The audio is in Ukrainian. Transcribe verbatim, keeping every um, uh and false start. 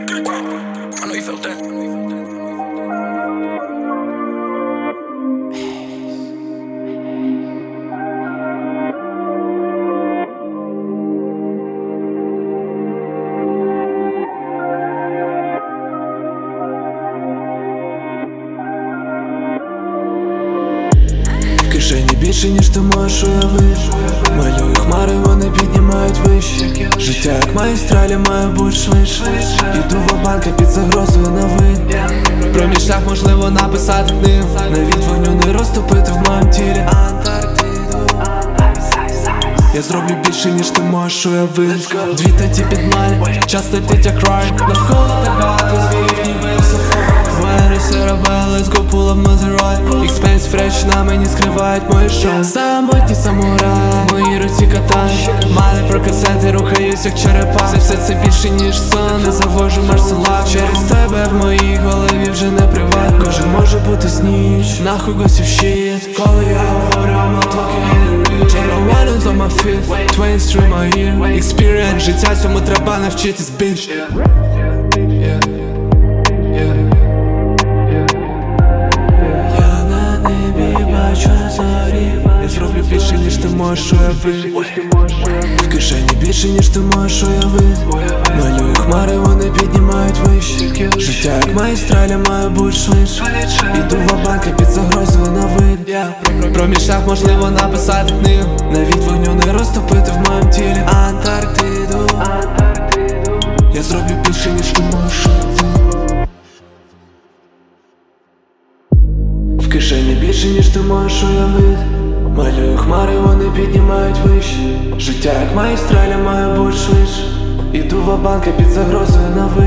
I know you felt that. В кишені більше, ніж ти можеш уявити. Малюю хмари, вони піднімають вище. Життя як магістралі має бути швидше. Іду в банка під загрозою на вид. Про мій шлях можливо написати книгу. Навіть вогню не розтопити в моєму тілі Антарктиду. Я зроблю більше, ніж ти можеш уявити. Дві таті під малі, час летить як рай. Навколо так багато звірів, ніби все фон. Венери, Серабель, let's go pull up Maserati. Експенс фреш, на мені скривають мої шоу. Самотній самурай, в моїй руці катаєш. Малі про касети, рухаюсь як черепа. Все, все це більше, ніж сон, не завожу марсела. Через тебе в моїй голові вже не приват. Кожен може бути сніч, нахуй госів щит. Коли я говорю, I'm not talking Червоно on my feet, twins through my ear. Experience, життя цьому треба навчитись, bitch. Я зроблю більше, ніж ти можеш уявити. В кишені більше, ніж ти можеш уявити. Малюю хмари, вони піднімають вище. Життя як магістралі має бути швидше. Іду в банка під загрозою на вид. Про мій шлях можливо написати книгу. Навіть вогню не розтопити в моєму тілі Антарктиду. Я зроблю більше, ніж ти можеш уявити. В кишені більше, ніж ти можеш уявити. Малюю хмари, вони піднімають вище. Життя як магістралі має бути швидше. Іду в банка під загрозою на вид.